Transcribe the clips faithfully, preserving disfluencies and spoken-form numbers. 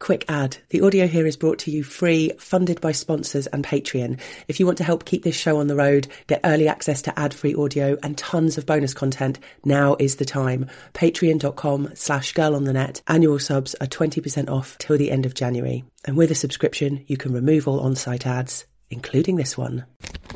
Quick ad. The audio here is brought to you free, funded by sponsors and Patreon. If you want to help keep this show on the road, get early access to ad-free audio and tons of bonus content, now is the time. Patreon.com slash girl on the net. Annual subs are twenty percent off till the end of January. And with a subscription, you can remove all on-site ads, including this one.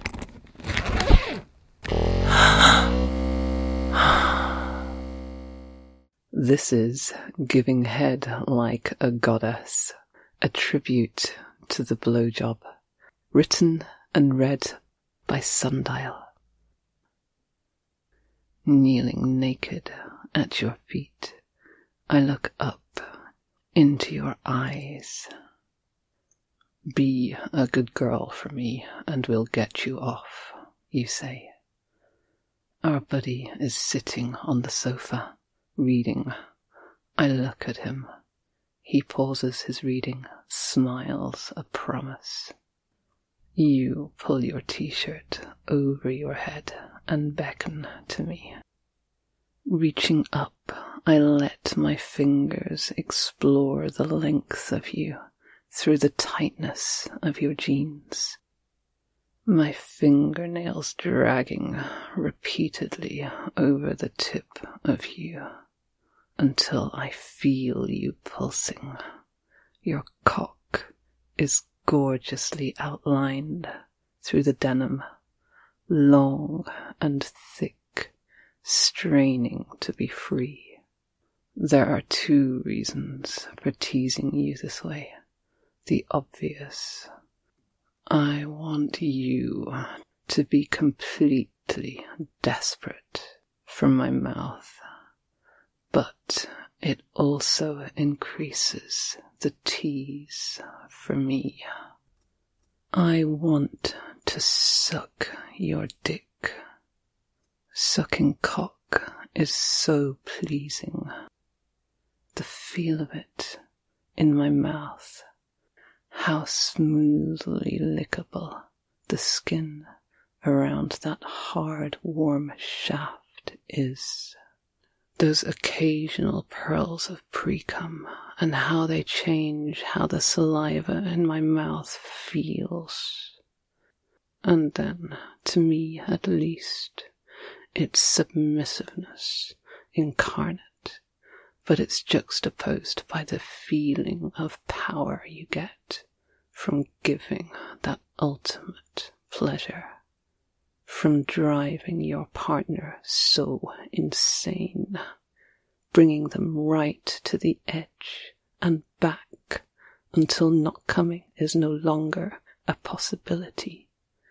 This is Giving Head Like a Goddess, a tribute to the blowjob, written and read by Sundial. Kneeling naked at your feet, I look up into your eyes. Be a good girl for me and we'll get you off, you say. Our buddy is sitting on the sofa, reading. I look at him. He pauses his reading, smiles a promise. You pull your t-shirt over your head and beckon to me. Reaching up, I let my fingers explore the length of you through the tightness of your jeans. My fingernails dragging repeatedly over the tip of you until I feel you pulsing. Your cock is gorgeously outlined through the denim, long and thick, straining to be free. There are two reasons for teasing you this way. The obvious. I want you to be completely desperate for my mouth, but it also increases the tease for me. I want to suck your dick. Sucking cock is so pleasing. The feel of it in my mouth. How smoothly lickable the skin around that hard, warm shaft is. Those occasional pearls of pre-cum and how they change how the saliva in my mouth feels. And then, to me at least, it's submissiveness incarnate, but it's juxtaposed by the feeling of power you get from giving that ultimate pleasure, from driving your partner so insane, bringing them right to the edge and back until not coming is no longer a possibility,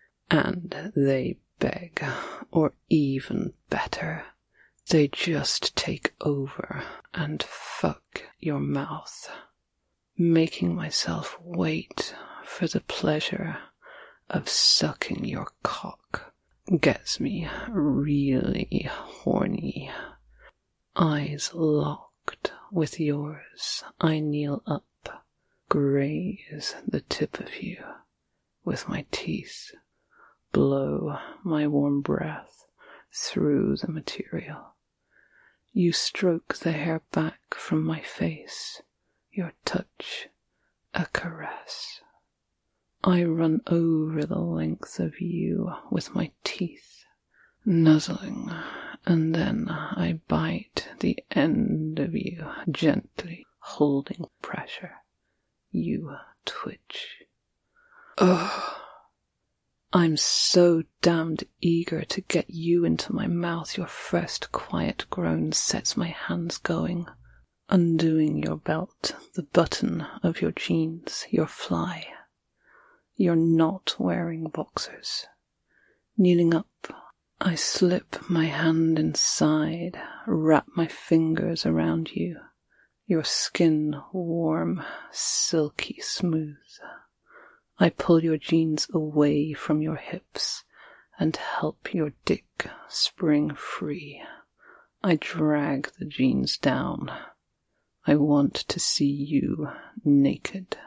and they beg, or even better, they just take over and fuck your mouth. Making myself wait for the pleasure of sucking your cock gets me really horny. Eyes locked with yours, I kneel up, graze the tip of you with my teeth, blow my warm breath through the material. You stroke the hair back from my face, your touch a caress. I run over the length of you with my teeth, nuzzling, and then I bite the end of you, gently holding pressure. You twitch. Ugh. I'm so damned eager to get you into my mouth. Your first quiet groan sets my hands going, undoing your belt, the button of your jeans, your fly. You're not wearing boxers. Kneeling up, I slip my hand inside, wrap my fingers around you, your skin warm, silky smooth. I pull your jeans away from your hips and help your dick spring free. I drag the jeans down. I want to see you naked.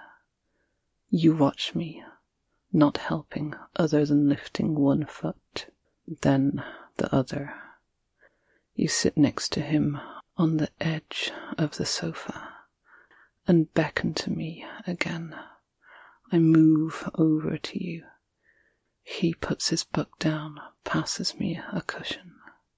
You watch me, not helping other than lifting one foot, then the other. You sit next to him on the edge of the sofa, and beckon to me again. I move over to you. He puts his book down, passes me a cushion.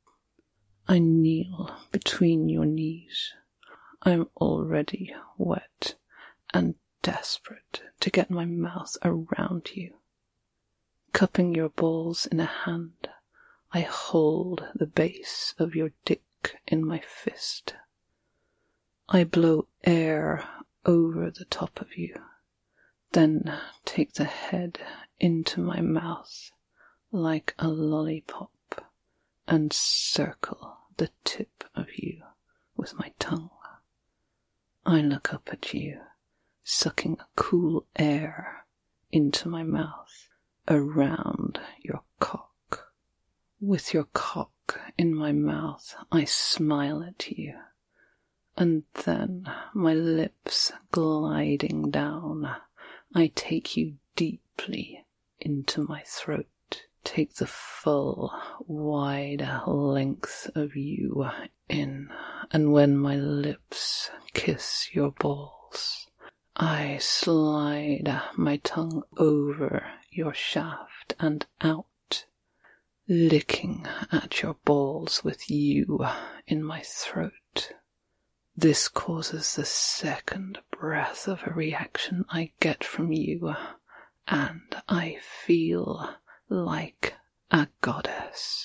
I kneel between your knees. I'm already wet and desperate to get my mouth around you. Cupping your balls in a hand, I hold the base of your dick in my fist. I blow air over the top of you, then take the head into my mouth like a lollipop and circle the tip of you with my tongue. I look up at you, sucking cool air into my mouth around your cock. With your cock in my mouth, I smile at you, and then, my lips gliding down, I take you deeply into my throat, take the full, wide length of you in, and when my lips kiss your balls, I slide my tongue over your shaft and out, licking at your balls with you in my throat. This causes the second breath of a reaction I get from you, and I feel like a goddess.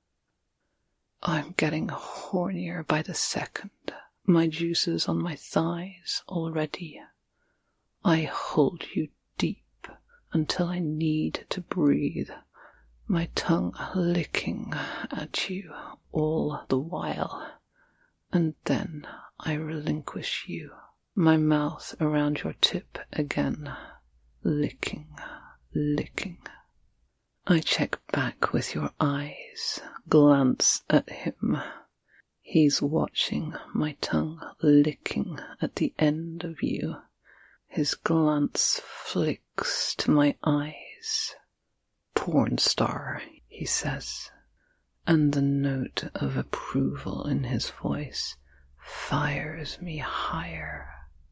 I'm getting hornier by the second, my juices on my thighs already. I hold you deep until I need to breathe, my tongue licking at you all the while, and then I relinquish you, my mouth around your tip again, licking, licking. I check back with your eyes, glance at him. He's watching my tongue licking at the end of you. His glance flicks to my eyes. Porn star, he says, and the note of approval in his voice fires me higher.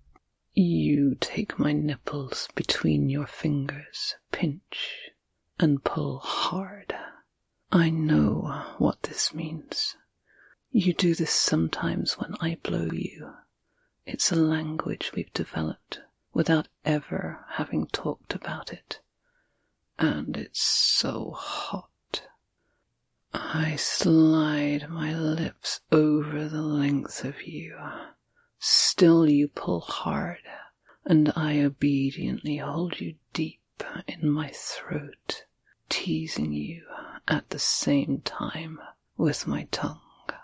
You take my nipples between your fingers, pinch, and pull hard. I know what this means. You do this sometimes when I blow you. It's a language we've developed without ever having talked about it. And it's so hot. I slide my lips over the length of you. Still you pull hard, and I obediently hold you deep in my throat, teasing you at the same time with my tongue.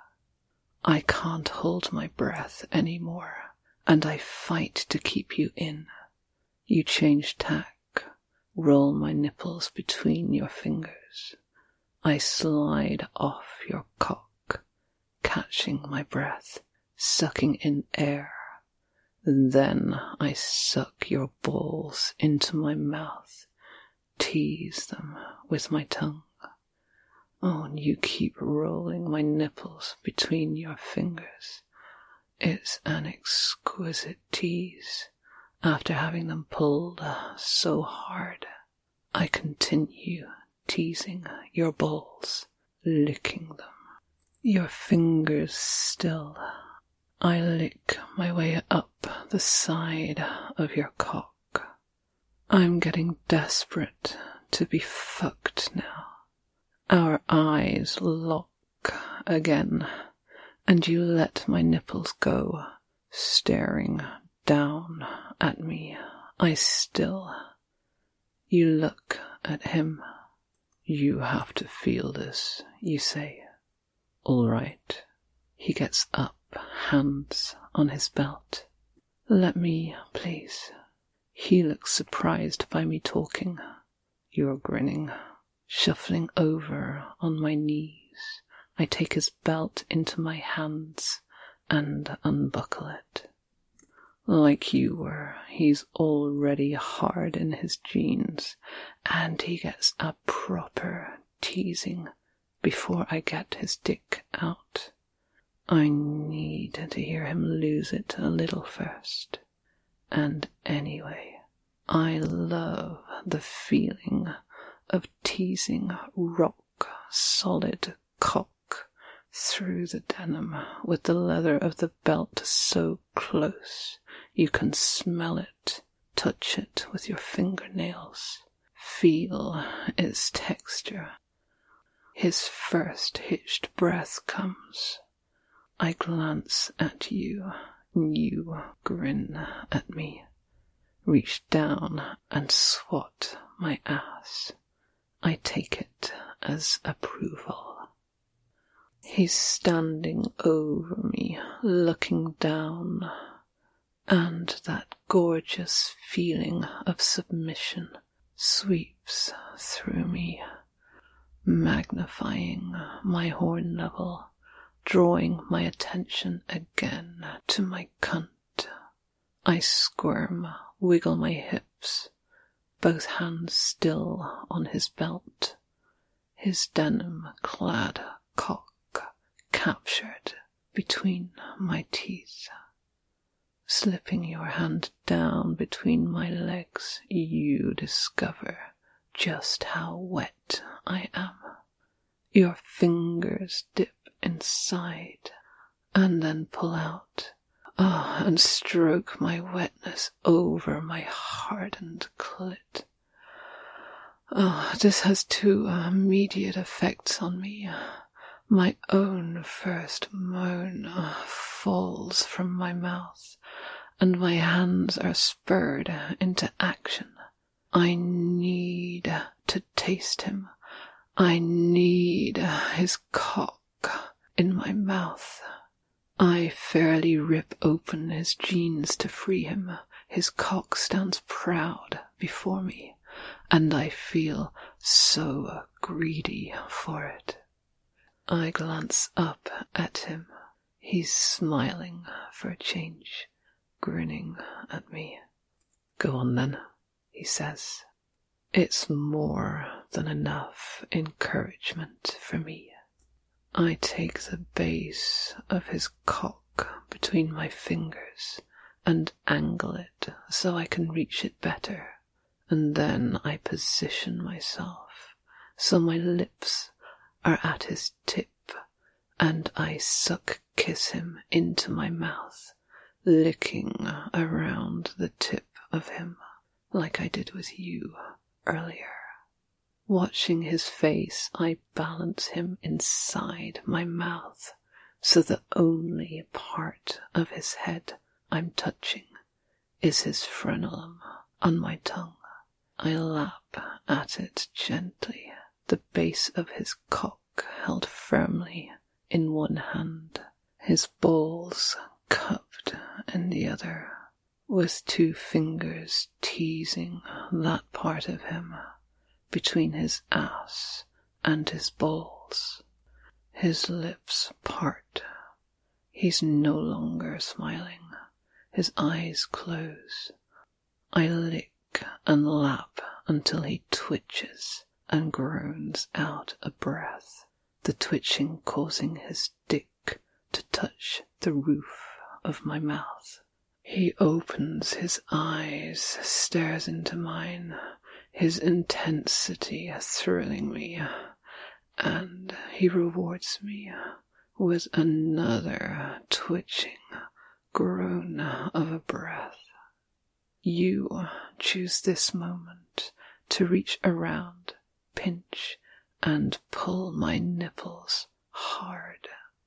I can't hold my breath anymore, and I fight to keep you in. You change tack, roll my nipples between your fingers. I slide off your cock, catching my breath, sucking in air. Then I suck your balls into my mouth, tease them with my tongue. Oh, and you keep rolling my nipples between your fingers. It's an exquisite tease. After having them pulled so hard, I continue teasing your balls, licking them. Your fingers still. I lick my way up the side of your cock. I'm getting desperate to be fucked now. Our eyes lock again, and you let my nipples go, staring down at me. I still. You look at him. You have to feel this, you say. All right. He gets up, hands on his belt. Let me, please. He looks surprised by me talking. You're grinning. Shuffling over on my knees, I take his belt into my hands and unbuckle it. Like you were, he's already hard in his jeans, and he gets a proper teasing before I get his dick out. I need to hear him lose it a little first. And anyway, I love the feeling of teasing rock-solid cock through the denim with the leather of the belt so close you can smell it, touch it with your fingernails, feel its texture. His first hitched breath comes. I glance at you, and you grin at me. Reach down and swat my ass. I take it as approval. He's standing over me, looking down, and that gorgeous feeling of submission sweeps through me, magnifying my horn level, drawing my attention again to my cunt. I squirm, wiggle my hips, both hands still on his belt, his denim-clad cock captured between my teeth. Slipping your hand down between my legs, you discover just how wet I am. Your fingers dip inside and then pull out. Ah, oh, and stroke my wetness over my hardened clit. Ah, oh, this has two immediate effects on me. My own first moan falls from my mouth, and my hands are spurred into action. I need to taste him. I need his cock in my mouth. I fairly rip open his jeans to free him. His cock stands proud before me, and I feel so greedy for it. I glance up at him. He's smiling for a change, grinning at me. Go on then, he says. It's more than enough encouragement for me. I take the base of his cock between my fingers and angle it so I can reach it better, and then I position myself so my lips are at his tip, and I suck kiss him into my mouth, licking around the tip of him like I did with you earlier. Watching his face, I balance him inside my mouth, so the only part of his head I'm touching is his frenulum on my tongue. I lap at it gently, the base of his cock held firmly in one hand, his balls cupped in the other, with two fingers teasing that part of him between his ass and his balls. His lips part. He's no longer smiling. His eyes close. I lick and lap until he twitches and groans out a breath, the twitching causing his dick to touch the roof of my mouth. He opens his eyes, stares into mine, his intensity thrilling me, and he rewards me with another twitching groan of a breath. You choose this moment to reach around, pinch, and pull my nipples hard.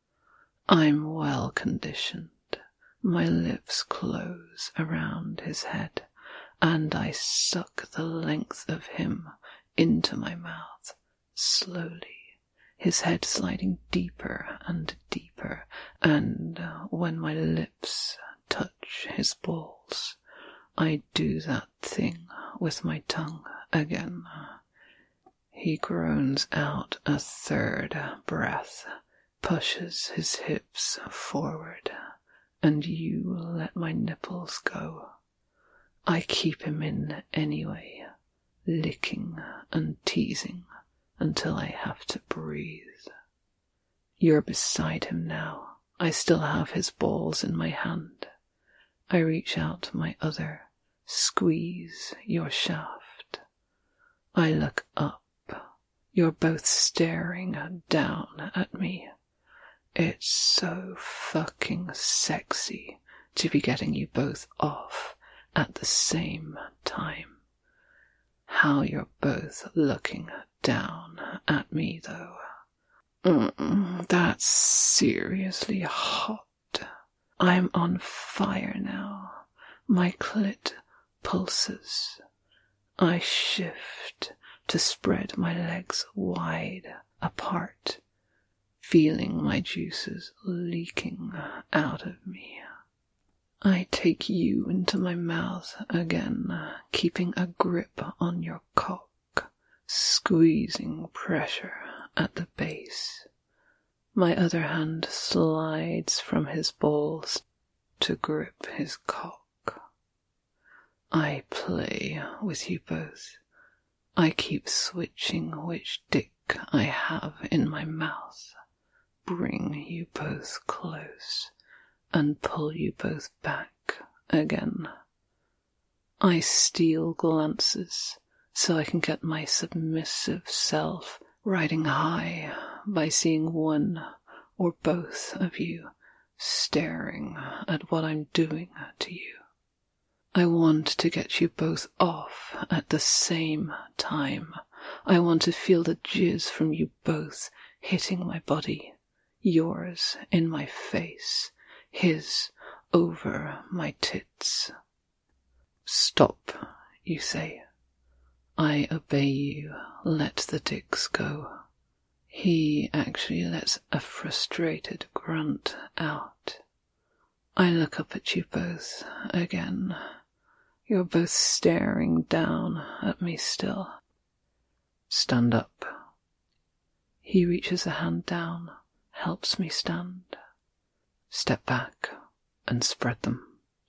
I'm well conditioned. My lips close around his head, and I suck the length of him into my mouth, slowly, his head sliding deeper and deeper, and when my lips touch his balls, I do that thing with my tongue again. He groans out a third breath, pushes his hips forward, and you let my nipples go. I keep him in anyway, licking and teasing until I have to breathe. You're beside him now. I still have his balls in my hand, I reach out my other, squeeze your shaft. I look up. You're both staring down at me. It's so fucking sexy to be getting you both off at the same time. How you're both looking down at me, though. Mm, that's seriously hot. I'm on fire now. My clit pulses. I shift to spread my legs wide apart, feeling my juices leaking out of me. I take you into my mouth again, keeping a grip on your cock, squeezing pressure at the base. My other hand slides from his balls to grip his cock. I play with you both. I keep switching which dick I have in my mouth, bring you both close, and pull you both back again. I steal glances so I can get my submissive self riding high by seeing one or both of you staring at what I'm doing to you. I want to get you both off at the same time. I want to feel the jizz from you both hitting my body, yours in my face, his over my tits. Stop, you say. I obey you. Let the dicks go. He actually lets a frustrated grunt out. I look up at you both again. You're both staring down at me still. Stand up. He reaches a hand down, helps me stand. Step back and spread them.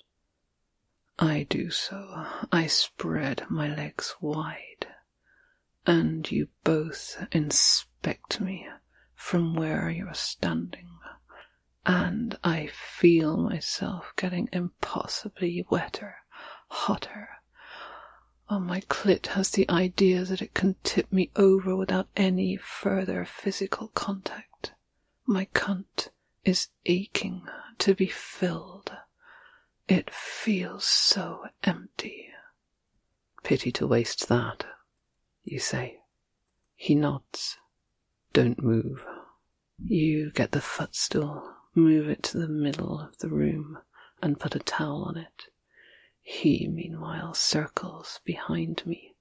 I do so. I spread my legs wide, and you both inspect me from where you're standing, and I feel myself getting impossibly wetter, hotter. Oh, my clit has the idea that it can tip me over without any further physical contact. My cunt is aching to be filled. It feels so empty. Pity to waste that, you say. He nods. Don't move. You get the footstool, move it to the middle of the room, and put a towel on it. He, meanwhile, circles behind me.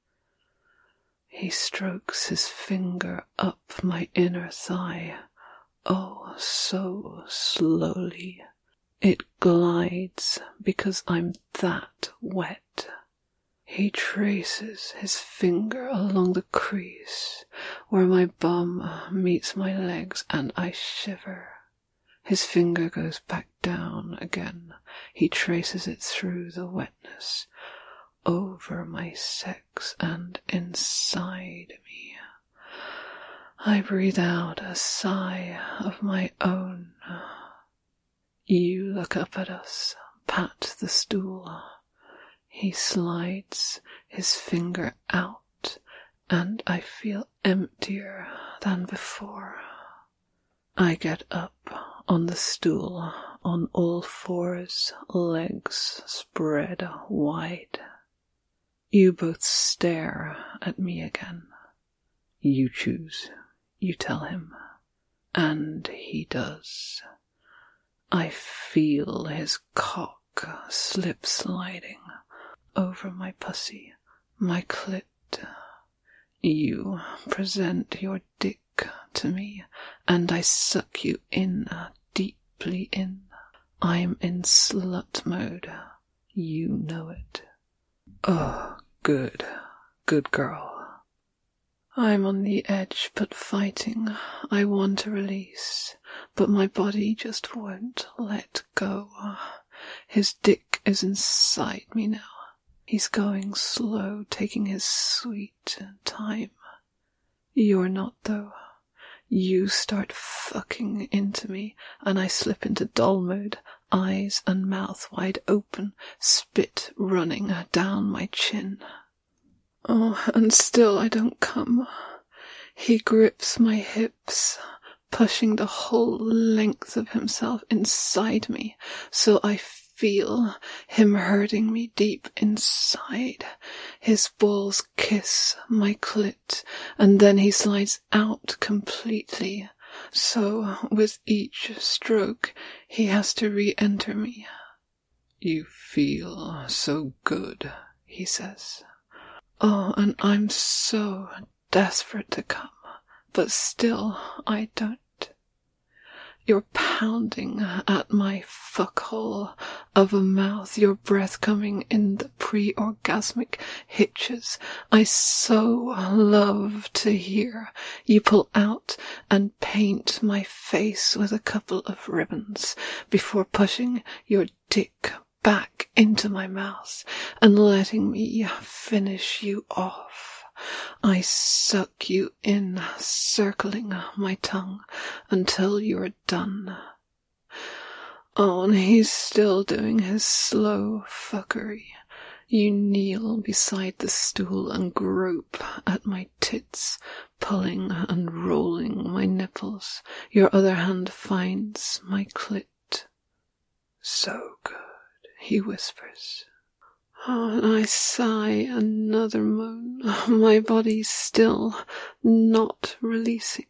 He strokes his finger up my inner thigh. Oh, so slowly. It glides because I'm that wet. He traces his finger along the crease where my bum meets my legs, and I shiver. His finger goes back down again. He traces it through the wetness, over my sex and inside me. I breathe out a sigh of my own. You look up at us, pat the stool. He slides his finger out, and I feel emptier than before. I get up on the stool, on all fours, legs spread wide. You both stare at me again. You choose, you tell him, and he does. I feel his cock slip sliding over my pussy, my clit. You present your dick to me, and I suck you in, deeply in. I'm in slut mode. You know it. Oh, good, good girl. I'm on the edge, but fighting. I want to release, but my body just won't let go. His dick is inside me now. He's going slow, taking his sweet time. You're not, though. You start fucking into me, and I slip into doll mode. eyes and mouth wide open, spit running down my chin. Oh, and still I don't come. He grips my hips, pushing the whole length of himself inside me, so I feel him hurting me deep inside. His balls kiss my clit, and then he slides out completely, so with each stroke he has to re-enter me. "You feel so good," he says. Oh, and I'm so desperate to come, but still I don't. You're pounding at my fuckhole of a mouth, your breath coming in the pre-orgasmic hitches I so love to hear. You pull out and paint my face with a couple of ribbons before pushing your dick back into my mouth and letting me finish you off. I suck you in, circling my tongue until you're done. Oh, and he's still doing his slow fuckery. You kneel beside the stool and grope at my tits, pulling and rolling my nipples. Your other hand finds my clit. "So good," he whispers. Oh, and I sigh another moan, my body still not releasing.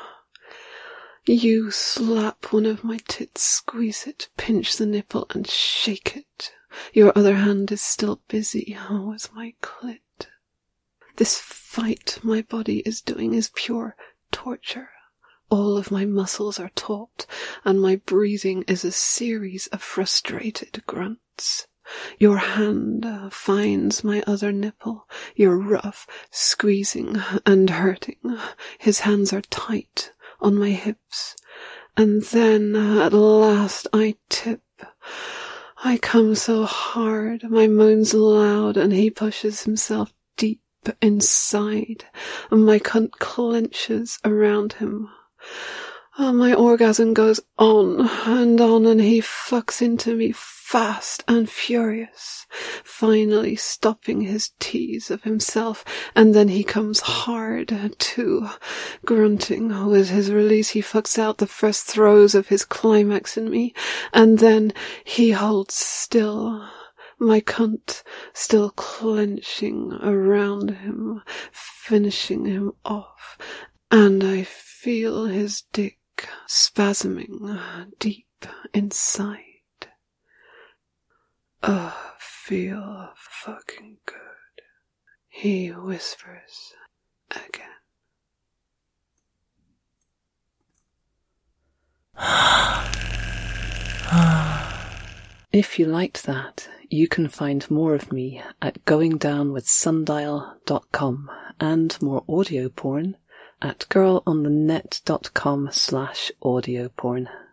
You slap one of my tits, squeeze it, pinch the nipple and shake it. Your other hand is still busy with my clit. This fight my body is doing is pure torture. All of my muscles are taut, and my breathing is a series of frustrated grunts. Your hand finds my other nipple. You're rough, squeezing and hurting. His hands are tight on my hips. And then at last I tip. I come so hard, my moans loud, and he pushes himself deep inside. My cunt clenches around him. Oh, my orgasm goes on and on, and he fucks into me fast and furious, finally stopping his tease of himself, and then he comes hard too, grunting. With his release he fucks out the first throes of his climax in me, and then he holds still, my cunt still clenching around him, finishing him off, and I feel his dick spasming deep inside. Oh, feel fucking good, he whispers again. If you liked that, you can find more of me at going down with sundial dot com and more audio porn at girl on the net dot com slash audio porn.